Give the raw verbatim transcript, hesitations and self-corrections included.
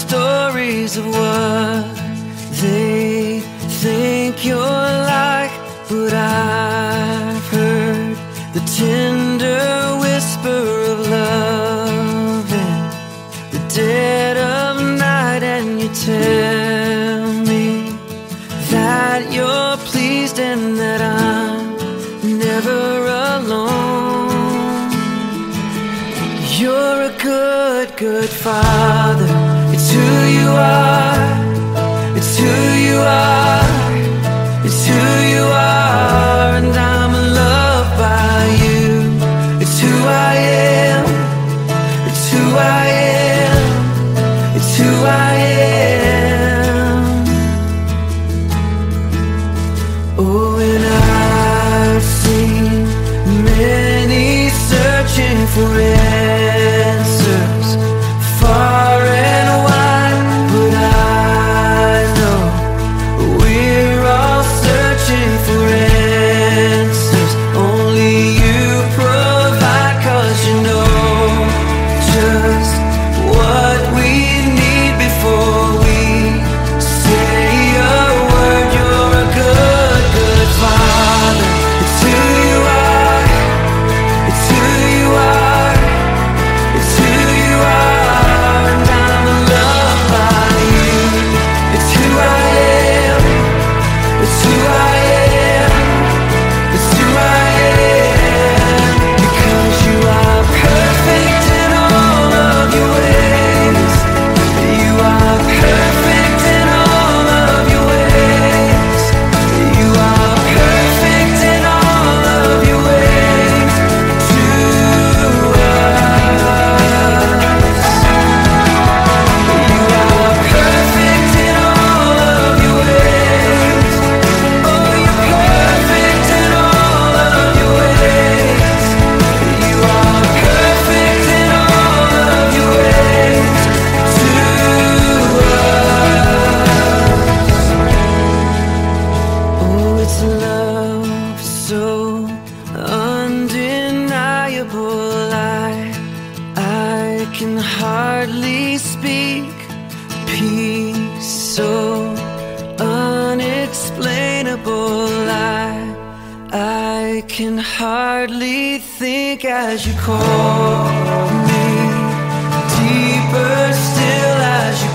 stories of what they think you're like, but I've heard the tender whisper of love in the dead of night, and you tell me that you're pleased and that I'm never alone. You're a good, good father. It's who you are. It's who you are. It's who you are, and I'm loved by you. It's who I am. It's who I am. It's who I am. Oh, and I've seen many searching for answers far and wide, but I know we're all searching for answers only you provide, 'cause you know just what we need before we say a word. You're a good, good father. It's who you are. It's who you are. It's who you are, and I'm loved by you. It's who I am. It's who I am. It's who I am. Because you are perfect in all of your ways. You are perfect in all of your ways. You are perfect in all of your ways to us. You are perfect in all of your ways. Oh, you're perfect in all of your ways. You are perfect in all of your ways to us. Oh, it's love so undeniable. I, I can hardly speak. Peace so unexplainable. I, I can hardly think as you call me. Deeper still as you